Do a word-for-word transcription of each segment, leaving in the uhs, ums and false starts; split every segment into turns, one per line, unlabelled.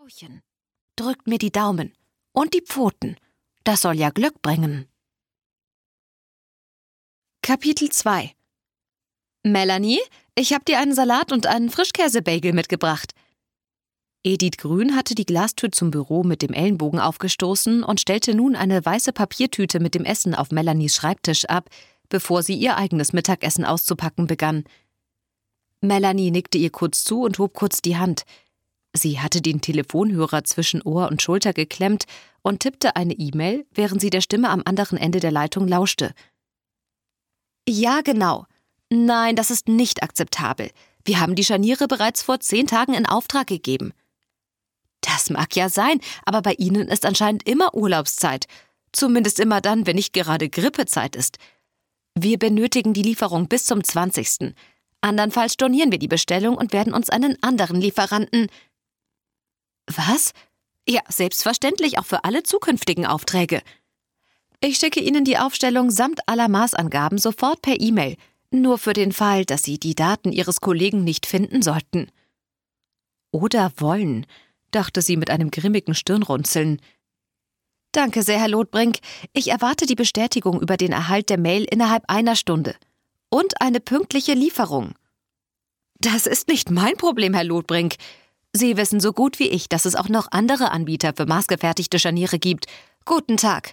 Frauchen, drückt mir die Daumen und die Pfoten. Das soll ja Glück bringen. Kapitel zwei. Melanie, ich habe dir einen Salat und einen Frischkäsebagel mitgebracht. Edith Grün hatte die Glastür zum Büro mit dem Ellenbogen aufgestoßen und stellte nun eine weiße Papiertüte mit dem Essen auf Melanies Schreibtisch ab, bevor sie ihr eigenes Mittagessen auszupacken begann. Melanie nickte ihr kurz zu und hob kurz die Hand. Sie hatte den Telefonhörer zwischen Ohr und Schulter geklemmt und tippte eine E-Mail, während sie der Stimme am anderen Ende der Leitung lauschte. Ja, genau. Nein, das ist nicht akzeptabel. Wir haben die Scharniere bereits vor zehn Tagen in Auftrag gegeben. Das mag ja sein, aber bei Ihnen ist anscheinend immer Urlaubszeit. Zumindest immer dann, wenn nicht gerade Grippezeit ist. Wir benötigen die Lieferung bis zum zwanzigsten Andernfalls stornieren wir die Bestellung und werden uns einen anderen Lieferanten... Was? Ja, selbstverständlich auch für alle zukünftigen Aufträge. Ich schicke Ihnen die Aufstellung samt aller Maßangaben sofort per E-Mail, nur für den Fall, dass Sie die Daten Ihres Kollegen nicht finden sollten. Oder wollen, dachte sie mit einem grimmigen Stirnrunzeln. Danke sehr, Herr Lodbrink. Ich erwarte die Bestätigung über den Erhalt der Mail innerhalb einer Stunde. Und eine pünktliche Lieferung. Das ist nicht mein Problem, Herr Lodbrink. Sie wissen so gut wie ich, dass es auch noch andere Anbieter für maßgefertigte Scharniere gibt. Guten Tag.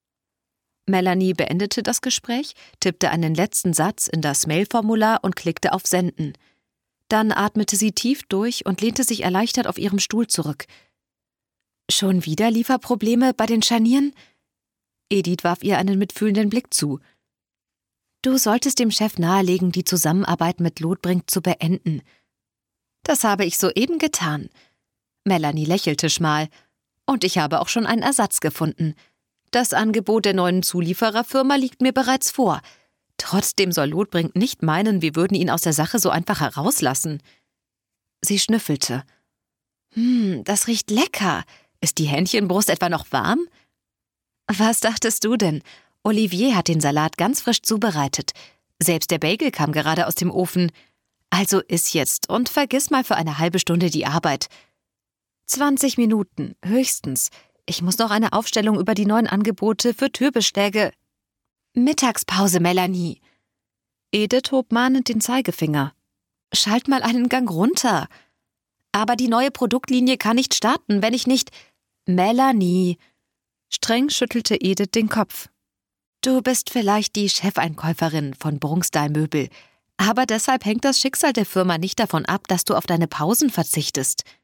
Melanie beendete das Gespräch, tippte einen letzten Satz in das Mailformular und klickte auf Senden. Dann atmete sie tief durch und lehnte sich erleichtert auf ihrem Stuhl zurück. Schon wieder Lieferprobleme bei den Scharnieren? Edith warf ihr einen mitfühlenden Blick zu. Du solltest dem Chef nahelegen, die Zusammenarbeit mit Lodbrink zu beenden. Das habe ich soeben getan. Melanie lächelte schmal. Und ich habe auch schon einen Ersatz gefunden. Das Angebot der neuen Zuliefererfirma liegt mir bereits vor. Trotzdem soll Lodbrink nicht meinen, wir würden ihn aus der Sache so einfach herauslassen. Sie schnüffelte. Hm, das riecht lecker. Ist die Hähnchenbrust etwa noch warm? Was dachtest du denn? Olivier hat den Salat ganz frisch zubereitet. Selbst der Bagel kam gerade aus dem Ofen. Also iss jetzt und vergiss mal für eine halbe Stunde die Arbeit. Zwanzig Minuten, höchstens. Ich muss noch eine Aufstellung über die neuen Angebote für Türbeschläge. Mittagspause, Melanie. Edith hob mahnend den Zeigefinger. Schalt mal einen Gang runter. Aber die neue Produktlinie kann nicht starten, wenn ich nicht... Melanie. Streng schüttelte Edith den Kopf. Du bist vielleicht die Chefeinkäuferin von Brunkstyle Möbel, aber deshalb hängt das Schicksal der Firma nicht davon ab, dass du auf deine Pausen verzichtest.